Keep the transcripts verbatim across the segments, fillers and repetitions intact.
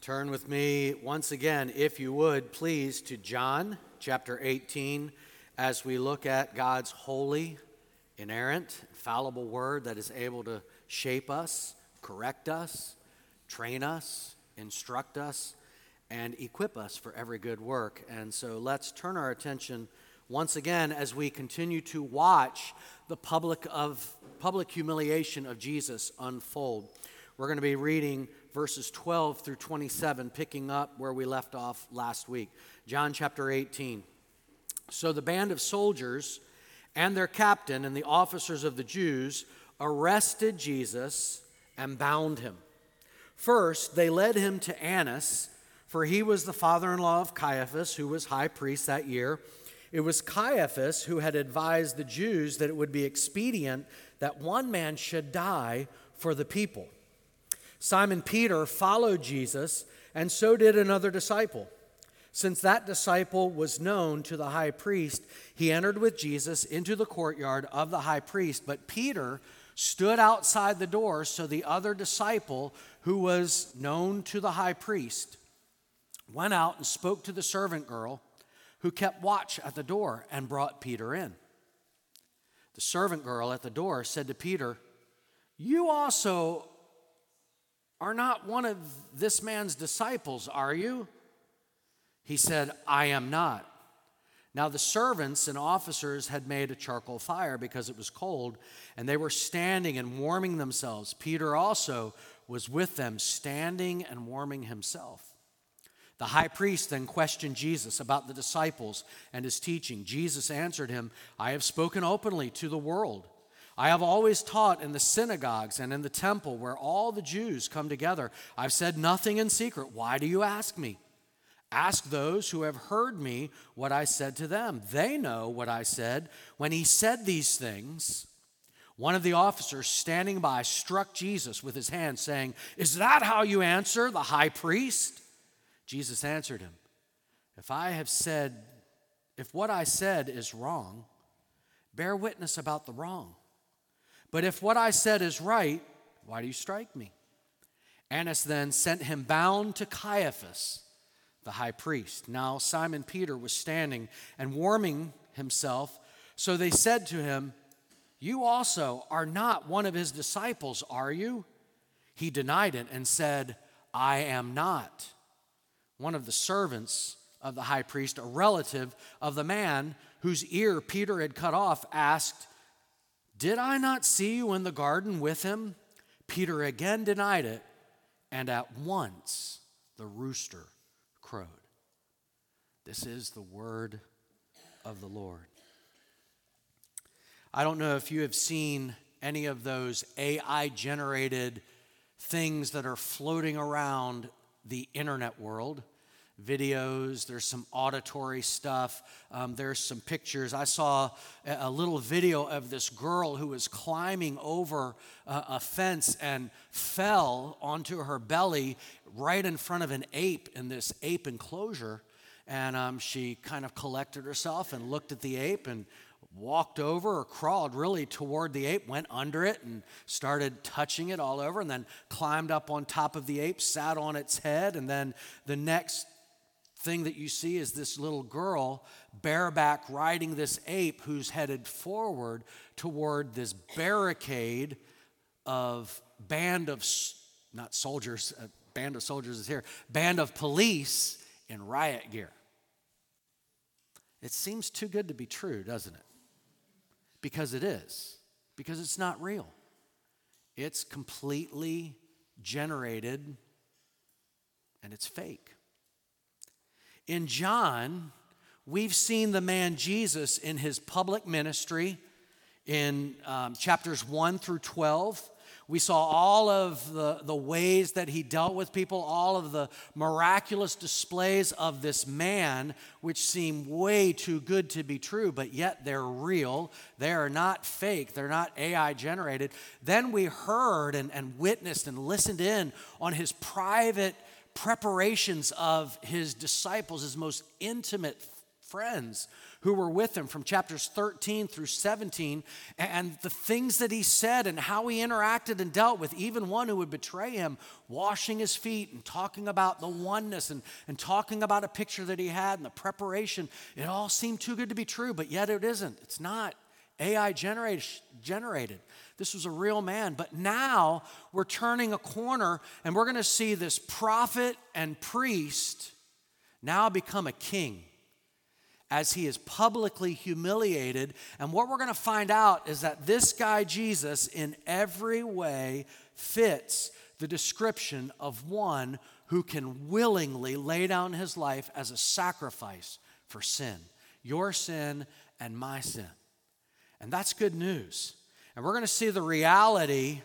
Turn with me once again, if you would, please, to John chapter eighteen as we look at God's holy, inerrant, infallible word that is able to shape us, correct us, train us, instruct us, and equip us for every good work. And so let's turn our attention once again as we continue to watch the public of public humiliation of Jesus unfold. We're going to be reading verses twelve through twenty-seven, picking up where we left off last week. John chapter eighteen. So the band of soldiers and their captain and the officers of the Jews arrested Jesus and bound him. First, they led him to Annas, for he was the father-in-law of Caiaphas, who was high priest that year. It was Caiaphas who had advised the Jews that it would be expedient that one man should die for the people. Simon Peter followed Jesus, and so did another disciple. Since that disciple was known to the high priest, he entered with Jesus into the courtyard of the high priest. But Peter stood outside the door, so the other disciple, who was known to the high priest, went out and spoke to the servant girl who kept watch at the door and brought Peter in. The servant girl at the door said to Peter, "You also are not one of this man's disciples, are you?" He said, "I am not." Now the servants and officers had made a charcoal fire because it was cold, and they were standing and warming themselves. Peter also was with them, standing and warming himself. The high priest then questioned Jesus about the disciples and his teaching. Jesus answered him, "I have spoken openly to the world. I have always taught in the synagogues and in the temple where all the Jews come together. I've said nothing in secret. Why do you ask me? Ask those who have heard me what I said to them. They know what I said." When he said these things, one of the officers standing by struck Jesus with his hand, saying, "Is that how you answer the high priest?" Jesus answered him, If I have said, if what I said is wrong, bear witness about the wrong. But if what I said is right, why do you strike me?" Annas then sent him bound to Caiaphas, the high priest. Now Simon Peter was standing and warming himself. So they said to him, "You also are not one of his disciples, are you?" He denied it and said, "I am not." One of the servants of the high priest, a relative of the man whose ear Peter had cut off, asked, "Did I not see you in the garden with him?" Peter again denied it, and at once the rooster crowed. This is the word of the Lord. I don't know if you have seen any of those A I-generated things that are floating around the internet world. Videos, there's some auditory stuff, um, there's some pictures. I saw a, a little video of this girl who was climbing over a, a fence and fell onto her belly right in front of an ape in this ape enclosure. And um, she kind of collected herself and looked at the ape and walked over or crawled really toward the ape, went under it and started touching it all over, and then climbed up on top of the ape, sat on its head, and then the next thing that you see is this little girl bareback riding this ape who's headed forward toward this barricade of band of, not soldiers, a band of soldiers is here, band of police in riot gear. It seems too good to be true, doesn't it? Because it is. Because it's not real. It's completely generated and it's fake. In John, we've seen the man Jesus in his public ministry in um, chapters one through twelve. We saw all of the, the ways that he dealt with people, all of the miraculous displays of this man, which seem way too good to be true, but yet they're real. They are not fake. They're not A I generated. Then we heard and, and witnessed and listened in on his private preparations of his disciples, his most intimate friends who were with him from chapters thirteen through seventeen, and the things that he said and how he interacted and dealt with even one who would betray him, washing his feet and talking about the oneness and, and talking about a picture that he had and the preparation. It all seemed too good to be true, but yet it isn't. It's not A I generated. generated. This was a real man. But now we're turning a corner and we're going to see this prophet and priest now become a king as he is publicly humiliated. And what we're going to find out is that this guy, Jesus, in every way fits the description of one who can willingly lay down his life as a sacrifice for sin, your sin and my sin. And that's good news. And we're going to see the reality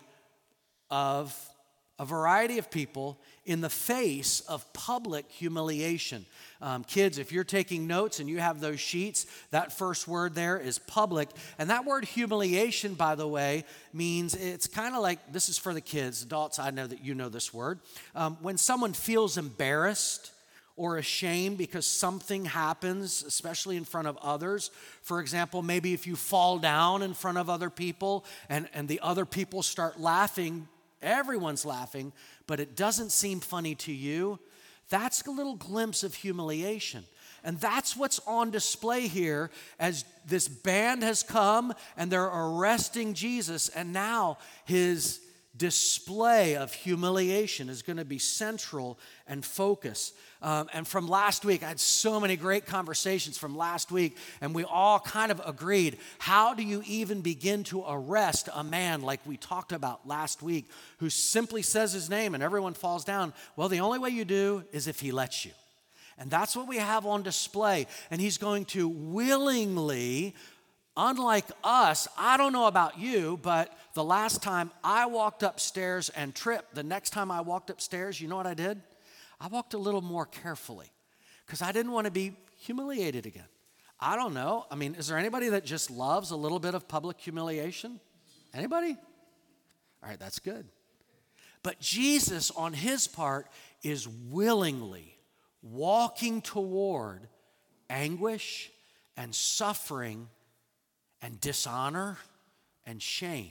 of a variety of people in the face of public humiliation. Um, kids, if you're taking notes and you have those sheets, that first word there is public. And that word humiliation, by the way, means it's kind of like, this is for the kids. Adults, I know that you know this word. Um, when someone feels embarrassed or ashamed because something happens, especially in front of others. For example, maybe if you fall down in front of other people and, and the other people start laughing, everyone's laughing, but it doesn't seem funny to you. That's a little glimpse of humiliation. And that's what's on display here as this band has come and they're arresting Jesus, and now his display of humiliation is going to be central and focus. Um, and from last week, I had so many great conversations from last week, and we all kind of agreed, how do you even begin to arrest a man like we talked about last week, who simply says his name and everyone falls down? Well, the only way you do is if he lets you. And that's what we have on display. And he's going to willingly, unlike us, I don't know about you, but the last time I walked upstairs and tripped, the next time I walked upstairs, you know what I did? I walked a little more carefully because I didn't want to be humiliated again. I don't know. I mean, is there anybody that just loves a little bit of public humiliation? Anybody? All right, that's good. But Jesus, on his part, is willingly walking toward anguish and suffering and dishonor and shame.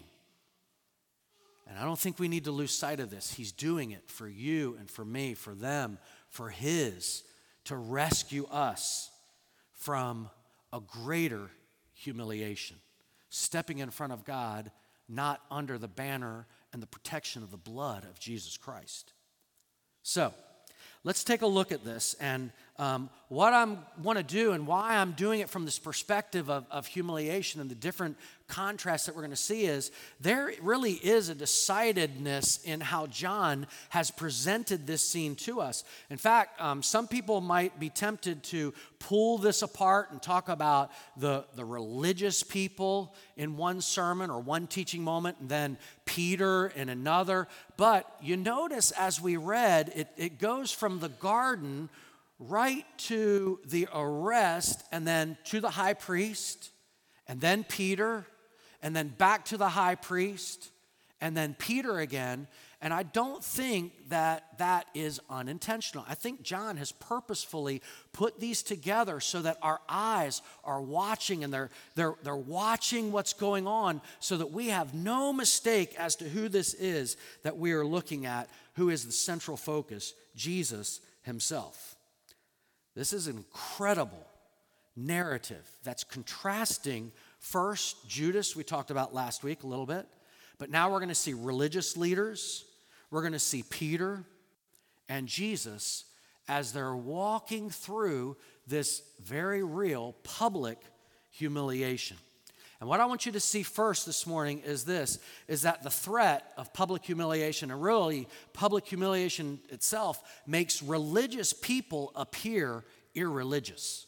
And I don't think we need to lose sight of this. He's doing it for you and for me, for them, for his, to rescue us from a greater humiliation, stepping in front of God, not under the banner and the protection of the blood of Jesus Christ. So, let's take a look at this, and um, what I want to do and why I'm doing it from this perspective of, of humiliation and the different contrasts that we're going to see is there really is a decidedness in how John has presented this scene to us. In fact, um, some people might be tempted to pull this apart and talk about the, the religious people in one sermon or one teaching moment, and then Peter in another. But you notice as we read, it, it goes from the garden right to the arrest, and then to the high priest, and then Peter, and then back to the high priest, and then Peter again. And I don't think that that is unintentional. I think John has purposefully put these together so that our eyes are watching, and they're, they're, they're watching what's going on so that we have no mistake as to who this is that we are looking at, who is the central focus, Jesus himself. This is an incredible narrative that's contrasting first Judas, we talked about last week a little bit, but now we're going to see religious leaders, we're going to see Peter and Jesus as they're walking through this very real public humiliation. And what I want you to see first this morning is this, is that the threat of public humiliation, and really public humiliation itself, makes religious people appear irreligious.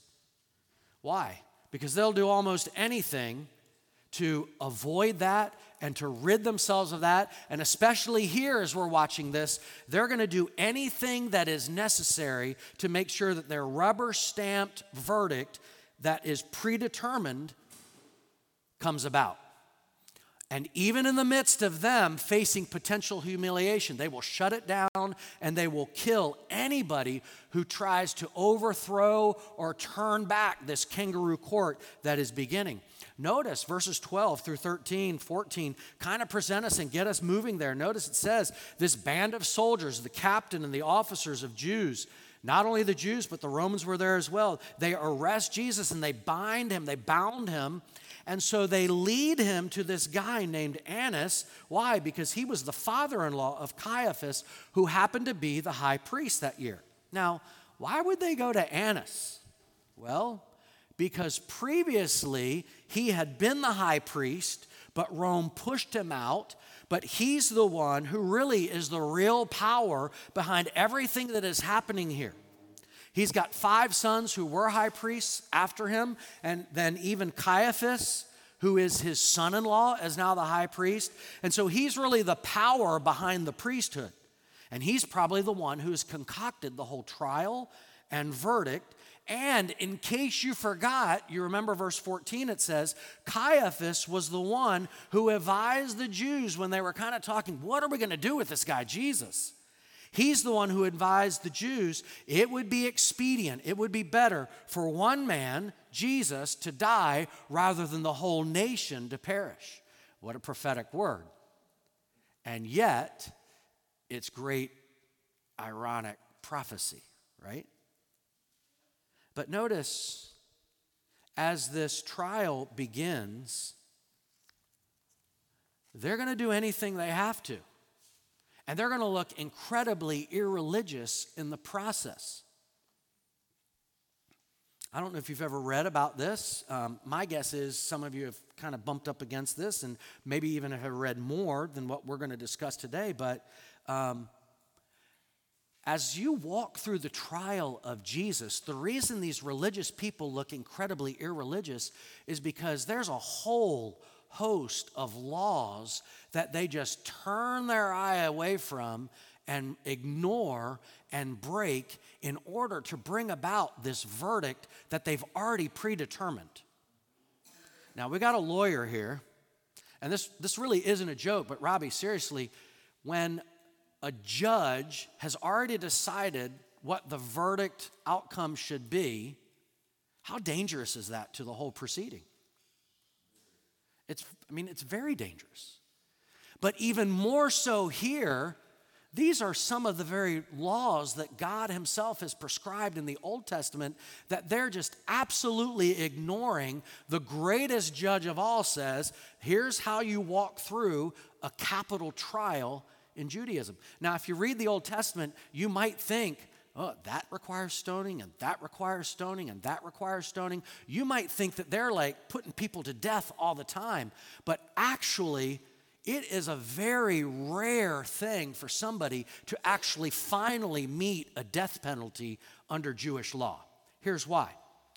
Why? Because they'll do almost anything to avoid that and to rid themselves of that. And especially here as we're watching this, they're going to do anything that is necessary to make sure that their rubber-stamped verdict that is predetermined comes about. And even in the midst of them facing potential humiliation, they will shut it down and they will kill anybody who tries to overthrow or turn back this kangaroo court that is beginning. Notice verses twelve through thirteen, fourteen kind of present us and get us moving there. Notice it says, this band of soldiers, the captain and the officers of Jews, not only the Jews, but the Romans were there as well. They arrest Jesus and they bind him, they bound him. And so they lead him to this guy named Annas. Why? Because he was the father-in-law of Caiaphas, who happened to be the high priest that year. Now, why would they go to Annas? Well, because previously he had been the high priest, but Rome pushed him out. But he's the one who really is the real power behind everything that is happening here. He's got five sons who were high priests after him, and then even Caiaphas, who is his son-in-law, is now the high priest. And so he's really the power behind the priesthood. And he's probably the one who's concocted the whole trial and verdict. And in case you forgot, you remember verse fourteen, it says, Caiaphas was the one who advised the Jews when they were kind of talking, what are we going to do with this guy, Jesus? He's the one who advised the Jews it would be expedient, it would be better for one man, Jesus, to die rather than the whole nation to perish. What a prophetic word. And yet, it's great, ironic prophecy, right? But notice, as this trial begins, they're going to do anything they have to. And they're going to look incredibly irreligious in the process. I don't know if you've ever read about this. Um, my guess is some of you have kind of bumped up against this and maybe even have read more than what we're going to discuss today. But um, as you walk through the trial of Jesus, the reason these religious people look incredibly irreligious is because there's a whole host of laws that they just turn their eye away from and ignore and break in order to bring about this verdict that they've already predetermined. Now, we got a lawyer here, and this, this really isn't a joke, but Robbie, seriously, when a judge has already decided what the verdict outcome should be, how dangerous is that to the whole proceeding? It's, I mean, it's very dangerous. But even more so here, these are some of the very laws that God himself has prescribed in the Old Testament that they're just absolutely ignoring. The greatest judge of all says, here's how you walk through a capital trial in Judaism. Now, if you read the Old Testament, you might think, oh, that requires stoning, and that requires stoning, and that requires stoning. You might think that they're like putting people to death all the time, but actually, it is a very rare thing for somebody to actually finally meet a death penalty under Jewish law. Here's why.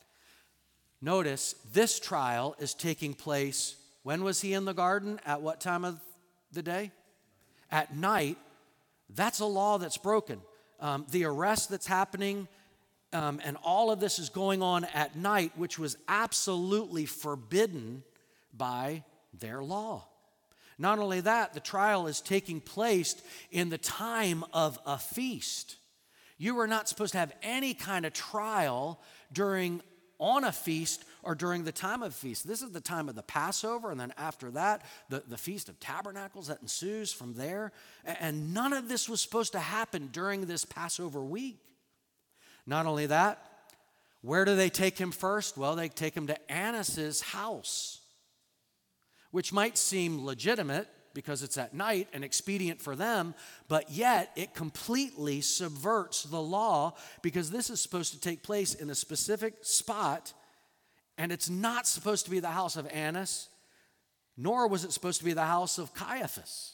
Notice this trial is taking place, when was he in the garden? At what time of the day? At night. That's a law that's broken. Um, the arrest that's happening um, and all of this is going on at night, which was absolutely forbidden by their law. Not only that, the trial is taking place in the time of a feast. You were not supposed to have any kind of trial during on a feast or during the time of feast. This is the time of the Passover, and then after that, the, the Feast of Tabernacles that ensues from there. And none of this was supposed to happen during this Passover week. Not only that, where do they take him first? Well, they take him to Annas' house, which might seem legitimate because it's at night and expedient for them, but yet it completely subverts the law because this is supposed to take place in a specific spot, and it's not supposed to be the house of Annas, nor was it supposed to be the house of Caiaphas.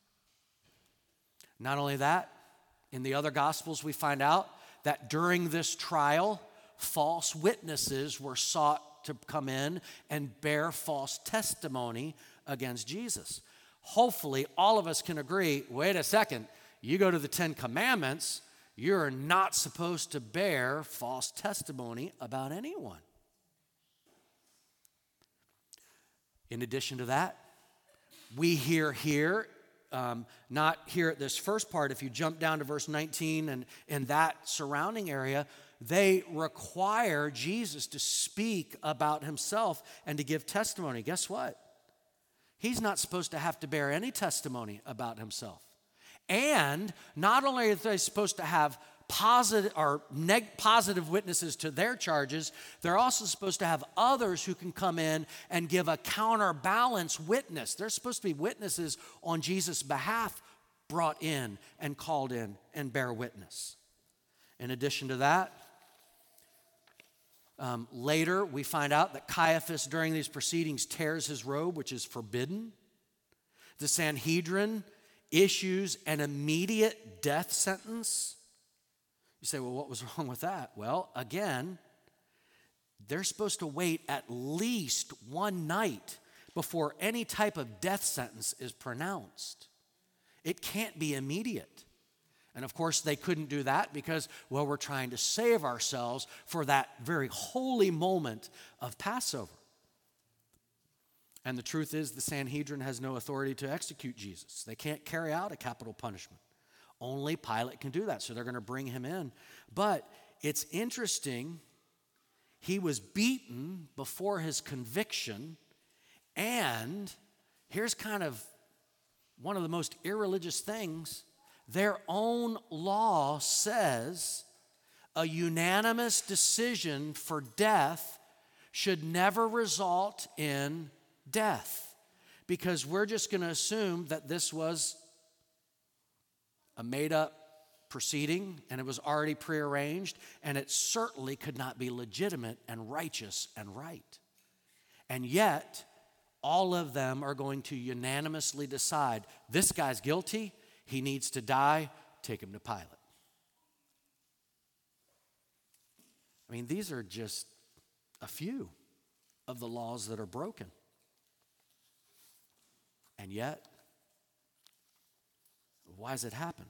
Not only that, in the other Gospels we find out that during this trial, false witnesses were sought to come in and bear false testimony against Jesus. Hopefully, all of us can agree, wait a second, you go to the Ten Commandments, you're not supposed to bear false testimony about anyone. In addition to that, we hear here, um, not here at this first part, if you jump down to verse nineteen and in that surrounding area, they require Jesus to speak about himself and to give testimony. Guess what? He's not supposed to have to bear any testimony about himself. And not only are they supposed to have positive or neg- positive witnesses to their charges, they're also supposed to have others who can come in and give a counterbalance witness. They're supposed to be witnesses on Jesus' behalf brought in and called in and bear witness. In addition to that, um, later we find out that Caiaphas during these proceedings tears his robe, which is forbidden. The Sanhedrin issues an immediate death sentence. You say, well, what was wrong with that? Well, again, they're supposed to wait at least one night before any type of death sentence is pronounced. It can't be immediate. And of course, they couldn't do that because, well, we're trying to save ourselves for that very holy moment of Passover. And the truth is, the Sanhedrin has no authority to execute Jesus. They can't carry out a capital punishment. Only Pilate can do that, so they're going to bring him in. But it's interesting, he was beaten before his conviction, and here's kind of one of the most irreligious things. Their own law says a unanimous decision for death should never result in death, because we're just going to assume that this was a made-up proceeding and it was already prearranged, and it certainly could not be legitimate and righteous and right. And yet, all of them are going to unanimously decide, this guy's guilty, he needs to die, take him to Pilate. I mean, these are just a few of the laws that are broken. And yet, why does it happen?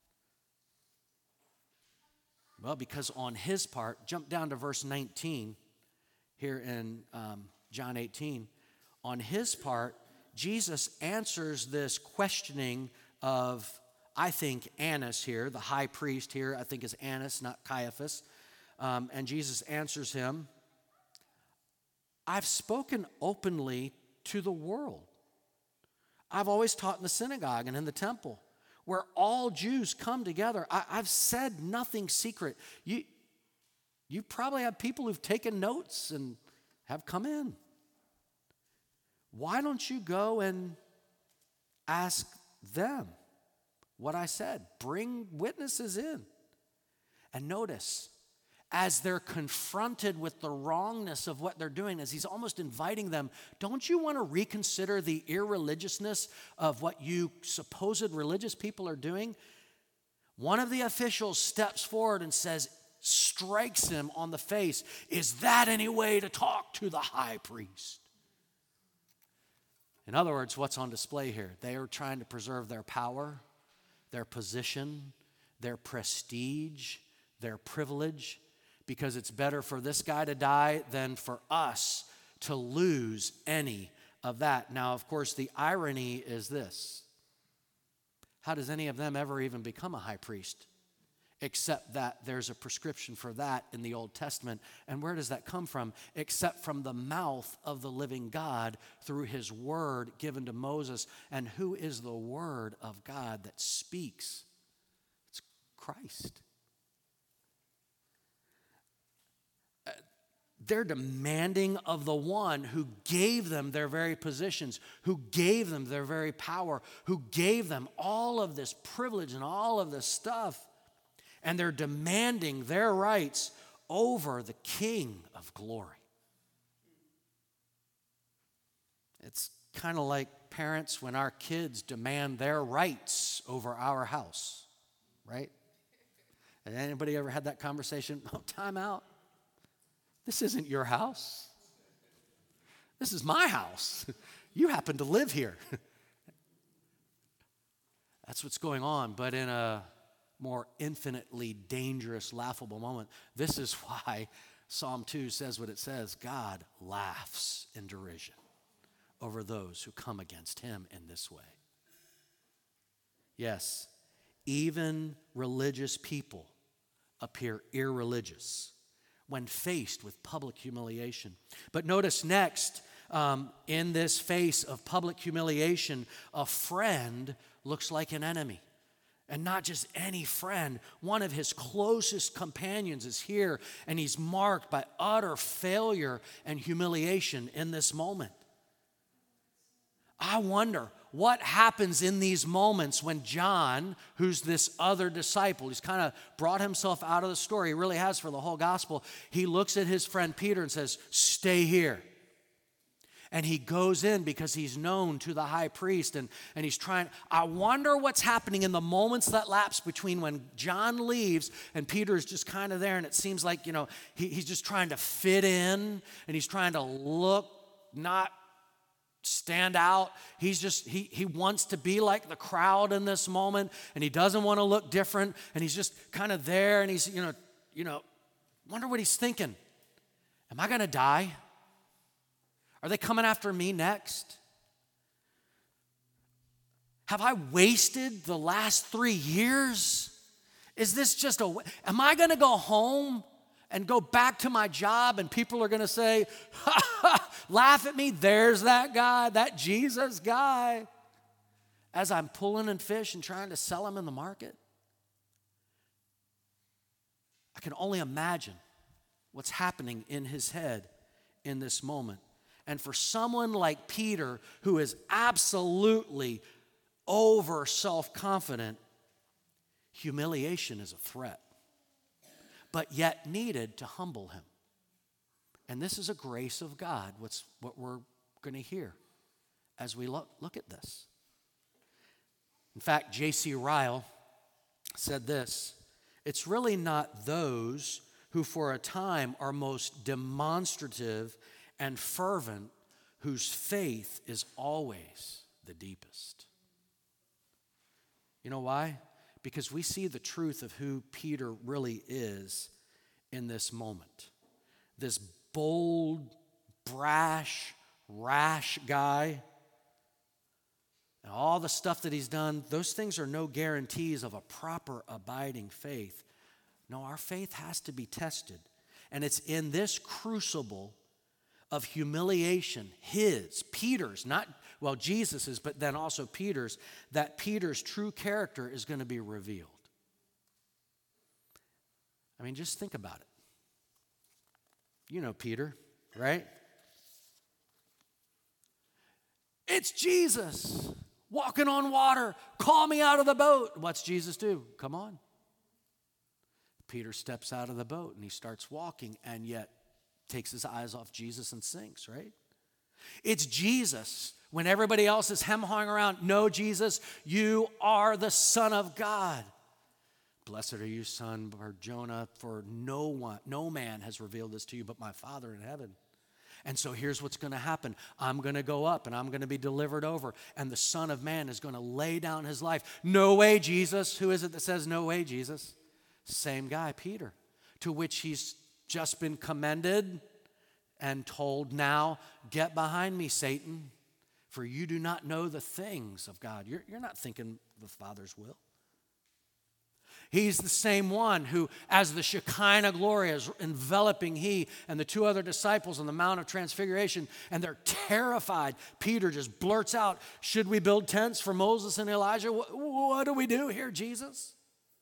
Well, because on his part, jump down to verse nineteen here in um, John eighteen. On his part, Jesus answers this questioning of, I think, Annas here, the high priest here, I think is Annas, not Caiaphas. Um, and Jesus answers him, I've spoken openly to the world. I've always taught in the synagogue and in the temple, where all Jews come together. I, I've said nothing secret. You, you probably have people who've taken notes and have come in. Why don't you go and ask them what I said? Bring witnesses in. And notice, as they're confronted with the wrongness of what they're doing, as he's almost inviting them, don't you want to reconsider the irreligiousness of what you supposed religious people are doing? One of the officials steps forward and says, strikes him on the face, is that any way to talk to the high priest? In other words, what's on display here? They are trying to preserve their power, their position, their prestige, their privilege, because it's better for this guy to die than for us to lose any of that. Now, of course, the irony is this. How does any of them ever even become a high priest? Except that there's a prescription for that in the Old Testament. And where does that come from? Except from the mouth of the living God through his word given to Moses. And who is the word of God that speaks? It's Christ. They're demanding of the one who gave them their very positions, who gave them their very power, who gave them all of this privilege and all of this stuff. And they're demanding their rights over the King of glory. It's kind of like parents when our kids demand their rights over our house, right? Has anybody ever had that conversation? Oh, time out. This isn't your house. This is my house. You happen to live here. That's what's going on, but in a more infinitely dangerous, laughable moment. This is why Psalm two says what it says. God laughs in derision over those who come against him in this way. Yes, even religious people appear irreligious when faced with public humiliation. But notice next, um, in this face of public humiliation, a friend looks like an enemy. And not just any friend, one of his closest companions is here, and he's marked by utter failure and humiliation in this moment. I wonder what happens in these moments when John, who's this other disciple, he's kind of brought himself out of the story, he really has for the whole gospel, he looks at his friend Peter and says, "Stay here." And he goes in because he's known to the high priest, and, and he's trying. I wonder what's happening in the moments that lapse between when John leaves and Peter is just kind of there, and it seems like, you know, he, he's just trying to fit in, and he's trying to look, not stand out. He's just, he, he wants to be like the crowd in this moment, and he doesn't want to look different, and he's just kind of there, and he's, you know, you know, wonder what he's thinking. Am I going to die? Are they coming after me next? Have I wasted the last three years? Is this just a, am I going to go home and go back to my job and people are going to say, ha, ha, laugh at me, there's that guy, that Jesus guy, as I'm pulling in fish and trying to sell them in the market? I can only imagine what's happening in his head in this moment. And for someone like Peter, who is absolutely over self-confident, humiliation is a threat, but yet needed to humble him. And this is a grace of God, what's what we're going to hear as we look, look at this. In fact, J C Ryle said this: "It's really not those who for a time are most demonstrative and fervent whose faith is always the deepest." You know why? Because we see the truth of who Peter really is in this moment. This bold, brash, rash guy, and all the stuff that he's done, those things are no guarantees of a proper abiding faith. No, our faith has to be tested. And it's in this crucible of humiliation, his, Peter's, not, well, Jesus's, but then also Peter's, that Peter's true character is going to be revealed. I mean, just think about it. You know Peter, right? It's Jesus walking on water. Call me out of the boat. What's Jesus do? Come on. Peter steps out of the boat and he starts walking, and yet takes his eyes off Jesus and sinks, right? It's Jesus when everybody else is hem-hawing around. No, Jesus, you are the Son of God. Blessed are you, son, Bar Jonah, for no one, no man has revealed this to you but my Father in heaven. And so here's what's going to happen. I'm going to go up and I'm going to be delivered over, and the Son of Man is going to lay down his life. No way, Jesus. Who is it that says no way, Jesus? Same guy, Peter, to which he's just been commended and told, now get behind me, Satan, for you do not know the things of God. You're, you're not thinking the Father's will. He's the same one who, as the Shekinah glory is enveloping he and the two other disciples on the Mount of Transfiguration, and they're terrified. Peter just blurts out, should we build tents for Moses and Elijah? What, what do we do here, Jesus?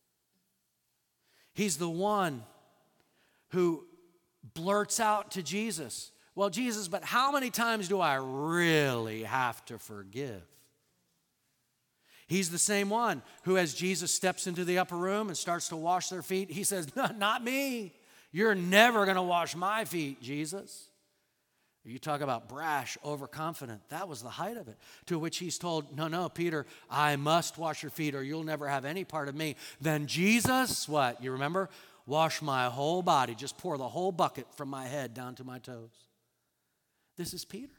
He's the one who blurts out to Jesus, well, Jesus, but how many times do I really have to forgive? He's the same one who, as Jesus steps into the upper room and starts to wash their feet, he says, no, not me. You're never going to wash my feet, Jesus. You talk about brash, overconfident. That was the height of it. To which he's told, no, no, Peter, I must wash your feet or you'll never have any part of me. Then Jesus, what? You remember? Wash my whole body. Just pour the whole bucket from my head down to my toes. This is Peter.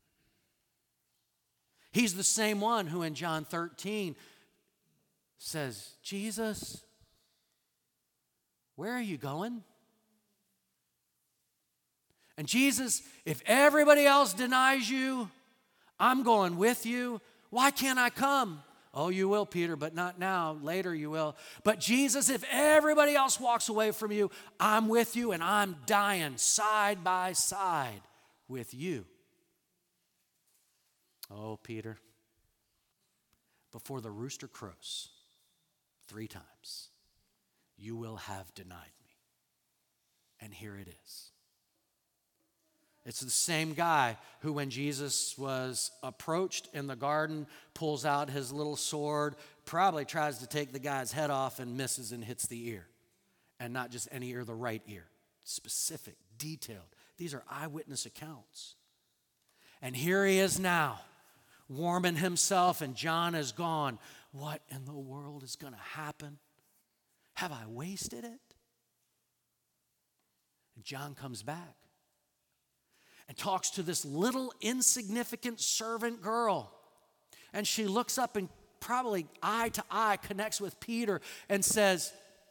He's the same one who in John thirteen says, Jesus, where are you going? And Jesus, if everybody else denies you, I'm going with you. Why can't I come? Oh, you will, Peter, but not now. Later you will. But Jesus, if everybody else walks away from you, I'm with you and I'm dying side by side with you. Oh, Peter, before the rooster crows three times, you will have denied me. And here it is. It's the same guy who, when Jesus was approached in the garden, pulls out his little sword, probably tries to take the guy's head off and misses and hits the ear. And not just any ear, the right ear. Specific, detailed. These are eyewitness accounts. And here he is now, warming himself, and John is gone. What in the world is going to happen? Have I wasted it? And John comes back and talks to this little insignificant servant girl. And she looks up and probably eye to eye connects with Peter and says,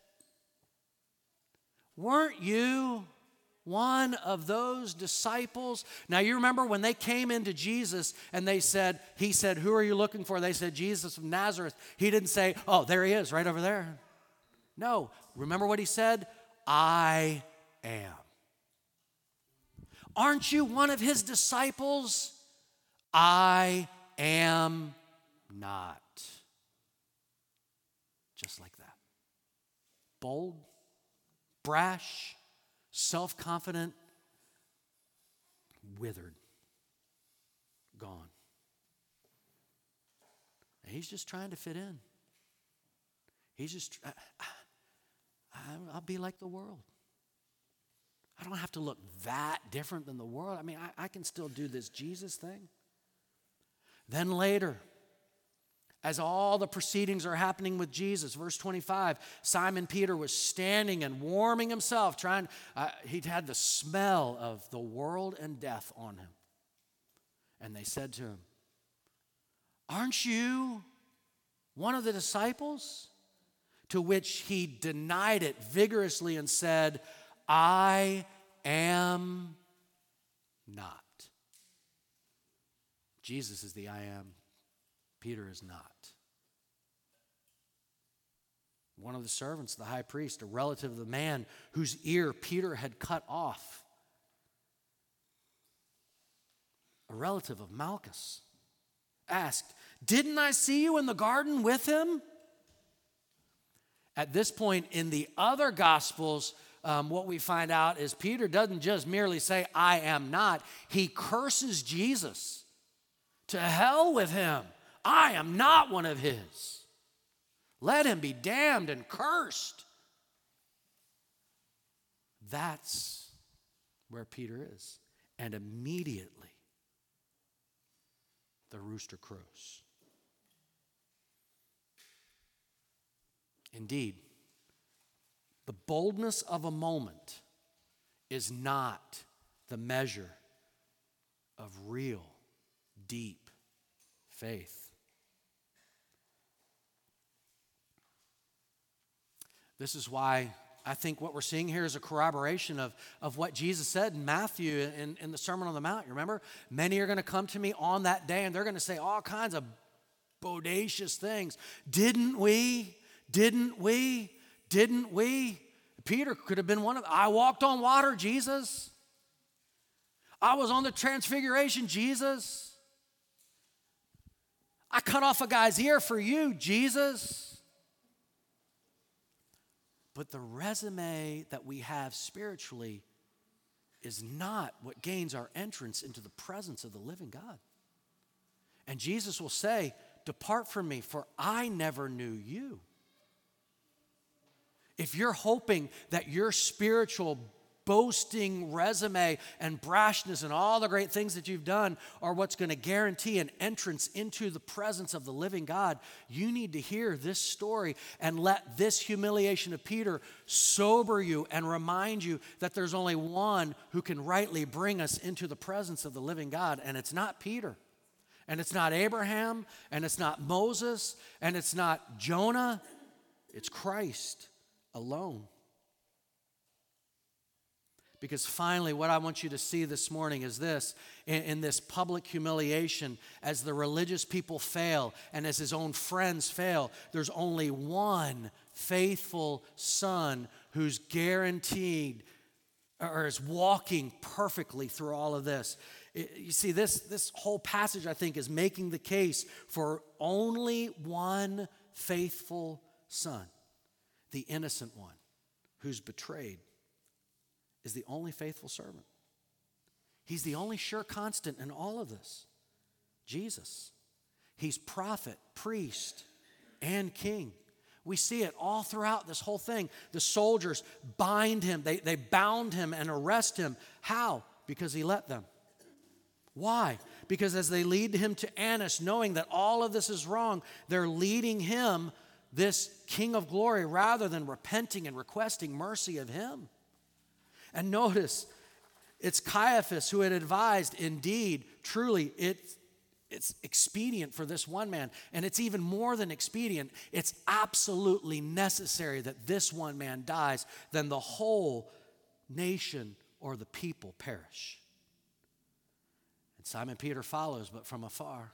weren't you one of those disciples? Now you remember when they came into Jesus and they said, he said, who are you looking for? They said, Jesus of Nazareth. He didn't say, oh, there he is right over there. No, remember what he said? I am. Aren't you one of his disciples? I am not. Just like that. Bold, brash, self-confident, withered, gone. And he's just trying to fit in. He's just, I, I, I'll be like the world. I don't have to look that different than the world. I mean, I, I can still do this Jesus thing. Then later, as all the proceedings are happening with Jesus, verse twenty-five, Simon Peter was standing and warming himself, trying, uh, he'd had the smell of the world and death on him. And they said to him, aren't you one of the disciples? To which he denied it vigorously and said, I am not. Jesus is the I am. Peter is not. One of the servants, the high priest, a relative of the man whose ear Peter had cut off, a relative of Malchus, asked, didn't I see you in the garden with him? At this point in the other Gospels, um, what we find out is Peter doesn't just merely say, I am not. He curses Jesus. To hell with him. I am not one of his. Let him be damned and cursed. That's where Peter is. And immediately, the rooster crows. Indeed, the boldness of a moment is not the measure of real, deep faith. This is why I think what we're seeing here is a corroboration of, of what Jesus said in Matthew in, in the Sermon on the Mount. You remember? Many are going to come to me on that day, and they're going to say all kinds of bodacious things. Didn't we? Didn't we? Didn't we? Peter could have been one of them. I walked on water, Jesus. I was on the transfiguration, Jesus. I cut off a guy's ear for you, Jesus. But the resume that we have spiritually is not what gains our entrance into the presence of the living God. And Jesus will say, depart from me, for I never knew you. If you're hoping that your spiritual boasting resume and brashness and all the great things that you've done are what's going to guarantee an entrance into the presence of the living God, you need to hear this story and let this humiliation of Peter sober you and remind you that there's only one who can rightly bring us into the presence of the living God, and it's not Peter, and it's not Abraham, and it's not Moses, and it's not Jonah, it's Christ alone. Because finally, what I want you to see this morning is this. In, in this public humiliation, as the religious people fail and as his own friends fail, there's only one faithful son who's guaranteed or is walking perfectly through all of this. It, you see, this, this whole passage, I think, is making the case for only one faithful son, the innocent one who's betrayed, is the only faithful servant. He's the only sure constant in all of this. Jesus. He's prophet, priest, and king. We see it all throughout this whole thing. The soldiers bind him. They, they bound him and arrest him. How? Because he let them. Why? Because as they lead him to Annas, knowing that all of this is wrong, they're leading him, this King of glory, rather than repenting and requesting mercy of him. And notice, it's Caiaphas who had advised, indeed, truly, it's, it's expedient for this one man. And it's even more than expedient. It's absolutely necessary that this one man dies, than the whole nation or the people perish. And Simon Peter follows, but from afar.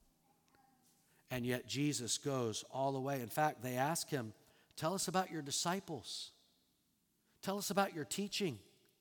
And yet Jesus goes all the way. In fact, they ask him, tell us about your disciples. Tell us about your teaching.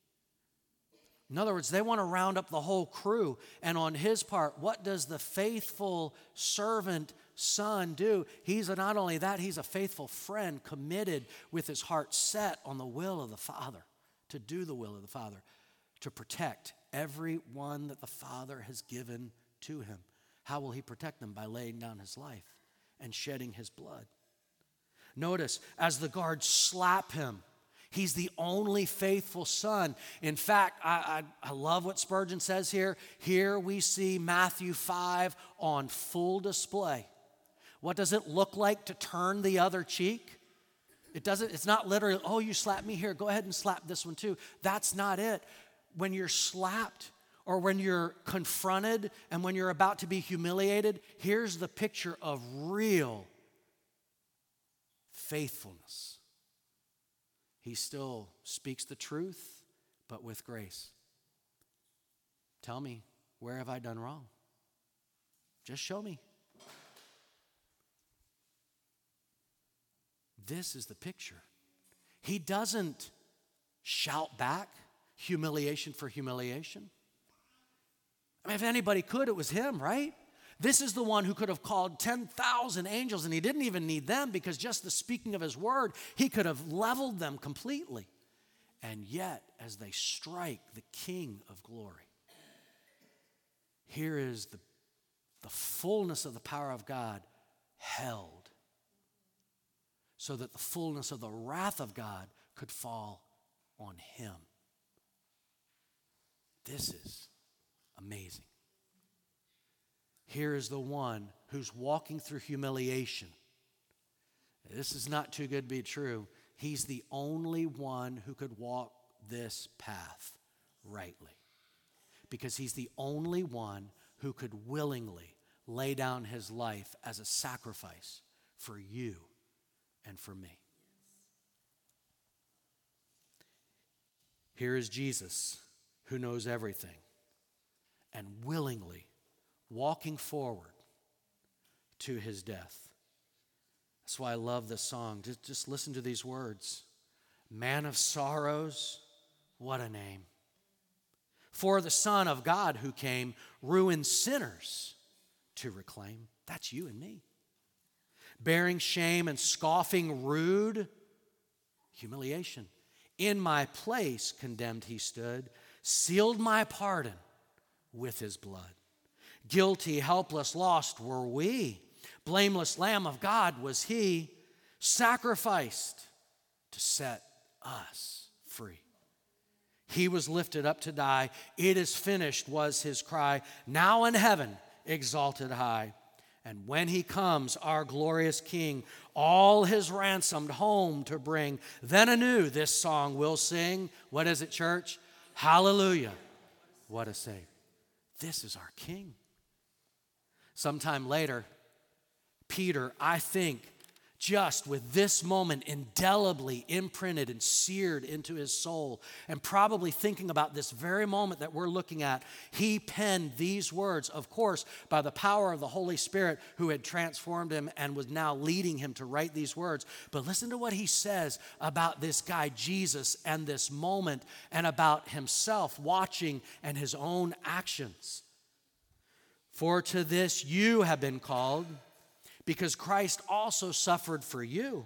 In other words, they want to round up the whole crew. And on his part, what does the faithful servant son do? He's not only that, he's a faithful friend, committed with his heart set on the will of the Father, to do the will of the Father, to protect everyone that the Father has given to him. How will he protect them? By laying down his life and shedding his blood. Notice, as the guards slap him, he's the only faithful son. In fact, I, I, I love what Spurgeon says here. Here we see Matthew five on full display. What does it look like to turn the other cheek? It doesn't, it's not literally, oh, you slapped me here, go ahead and slap this one too. That's not it. When you're slapped or when you're confronted and when you're about to be humiliated, here's the picture of real faithfulness. He still speaks the truth, but with grace. Tell me, where have I done wrong? Just show me. This is the picture. He doesn't shout back humiliation for humiliation. I mean, if anybody could, it was him, right? This is the one who could have called ten thousand angels, and he didn't even need them because just the speaking of his word, he could have leveled them completely. And yet, as they strike the King of glory, here is the, the fullness of the power of God held so that the fullness of the wrath of God could fall on him. This is amazing. Here is the one who's walking through humiliation. This is not too good to be true. He's the only one who could walk this path rightly. Because he's the only one who could willingly lay down his life as a sacrifice for you and for me. Here is Jesus, who knows everything, and willingly walking forward to his death. That's why I love this song. Just, just listen to these words. Man of sorrows, what a name. For the Son of God who came, ruined sinners to reclaim. That's you and me. Bearing shame and scoffing rude, humiliation. In my place condemned he stood, sealed my pardon with his blood. Guilty, helpless, lost were we. Blameless Lamb of God was he, sacrificed to set us free. He was lifted up to die. It is finished was his cry. Now in heaven exalted high. And when he comes, our glorious King, all his ransomed home to bring, then anew this song we'll sing. What is it, church? Hallelujah. What a Savior. This is our King. Sometime later, Peter, I think, just with this moment indelibly imprinted and seared into his soul, and probably thinking about this very moment that we're looking at, he penned these words, of course, by the power of the Holy Spirit who had transformed him and was now leading him to write these words. But listen to what he says about this guy, Jesus, and this moment, and about himself watching and his own actions. For to this you have been called, because Christ also suffered for you,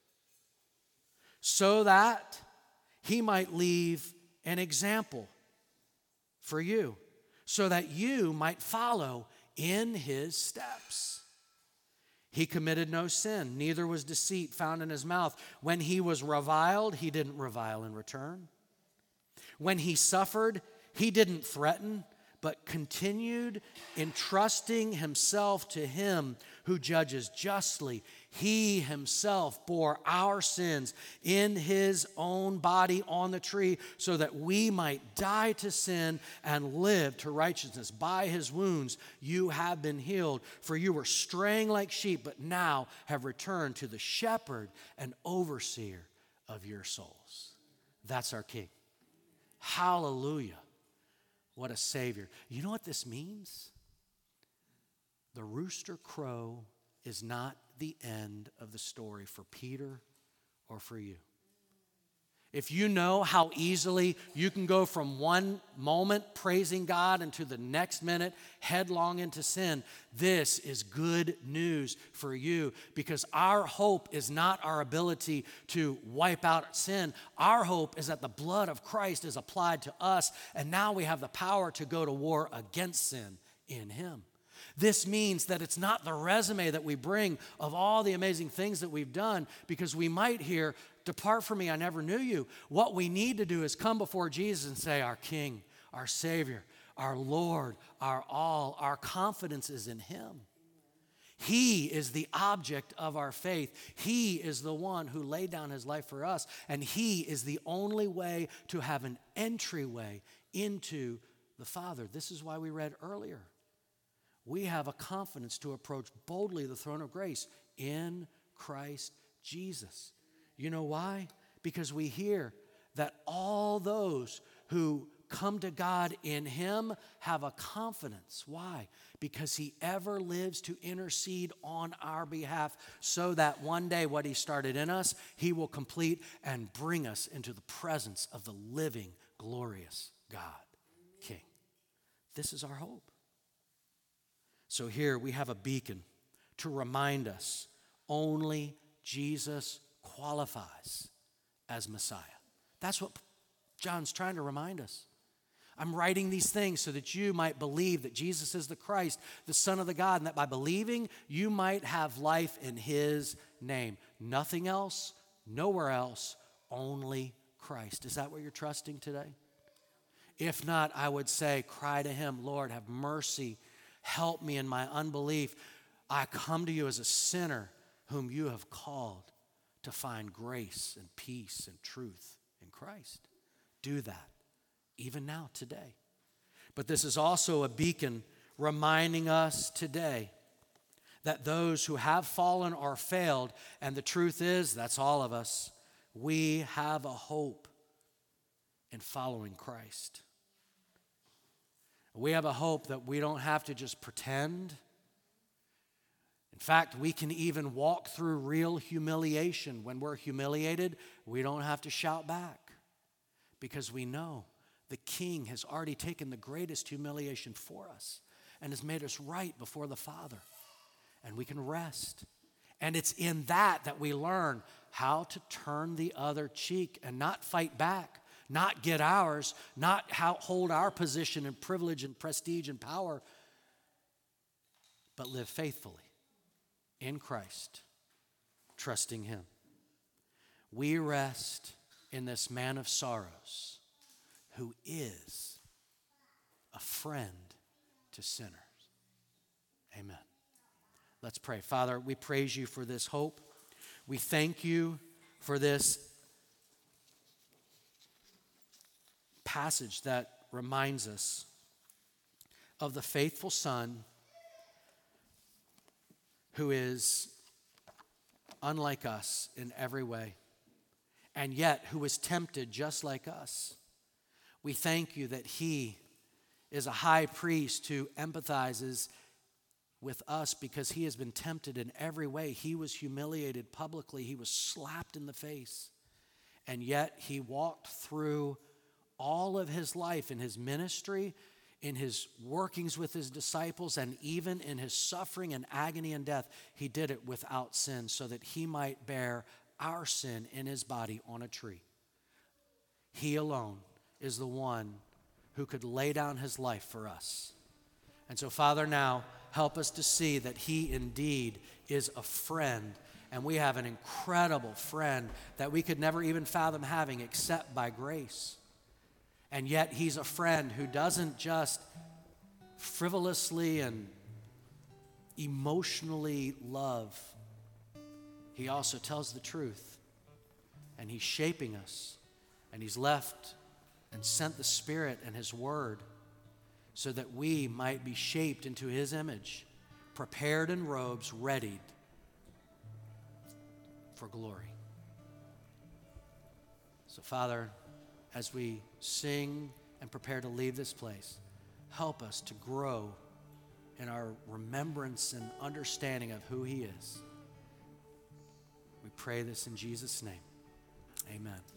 so that he might leave an example for you, so that you might follow in his steps. He committed no sin, neither was deceit found in his mouth. When he was reviled, he didn't revile in return. When he suffered, he didn't threaten, but continued entrusting himself to him who judges justly. He himself bore our sins in his own body on the tree, so that we might die to sin and live to righteousness. By his wounds you have been healed, for you were straying like sheep, but now have returned to the shepherd and overseer of your souls. That's our King. Hallelujah. What a Savior. You know what this means? The rooster crow is not the end of the story for Peter or for you. If you know how easily you can go from one moment praising God into the next minute headlong into sin, this is good news for you, because our hope is not our ability to wipe out sin. Our hope is that the blood of Christ is applied to us, and now we have the power to go to war against sin in him. This means that it's not the resume that we bring of all the amazing things that we've done, because we might hear, "Depart from me, I never knew you." What we need to do is come before Jesus and say, "Our King, our Savior, our Lord, our all, our confidence is in him. He is the object of our faith. He is the one who laid down his life for us, and he is the only way to have an entryway into the Father." This is why we read earlier. We have a confidence to approach boldly the throne of grace in Christ Jesus. You know why? Because we hear that all those who come to God in him have a confidence. Why? Because he ever lives to intercede on our behalf, so that one day what he started in us, he will complete and bring us into the presence of the living, glorious God, King. This is our hope. So here we have a beacon to remind us only Jesus qualifies as Messiah. That's what John's trying to remind us. I'm writing these things so that you might believe that Jesus is the Christ, the Son of the God, and that by believing you might have life in his name. Nothing else, nowhere else, only Christ. Is that what you're trusting today? If not, I would say, cry to him, "Lord, have mercy. Help me in my unbelief. I come to you as a sinner whom you have called to find grace and peace and truth in Christ." Do that even now, today. But this is also a beacon reminding us today that those who have fallen or failed, and the truth is, that's all of us, we have a hope in following Christ. We have a hope that we don't have to just pretend. In fact, we can even walk through real humiliation. When we're humiliated, we don't have to shout back, because we know the King has already taken the greatest humiliation for us and has made us right before the Father. And we can rest. And it's in that that we learn how to turn the other cheek and not fight back. Not get ours, not how, hold our position and privilege and prestige and power, but live faithfully in Christ, trusting him. We rest in this man of sorrows who is a friend to sinners. Amen. Let's pray. Father, we praise you for this hope. We thank you for this passage that reminds us of the faithful Son who is unlike us in every way, and yet who was tempted just like us. We thank you that he is a high priest who empathizes with us because he has been tempted in every way. He was humiliated publicly. He was slapped in the face. And yet he walked through all of his life in his ministry, in his workings with his disciples, and even in his suffering and agony and death. He did it without sin so that he might bear our sin in his body on a tree. He alone is the one who could lay down his life for us. And so, Father, now help us to see that he indeed is a friend, and we have an incredible friend that we could never even fathom having except by grace. And yet he's a friend who doesn't just frivolously and emotionally love. He also tells the truth, and he's shaping us, and he's left and sent the Spirit and his word so that we might be shaped into his image, prepared in robes, readied for glory. So, Father, as we sing and prepare to leave this place, help us to grow in our remembrance and understanding of who he is. We pray this in Jesus' name. Amen.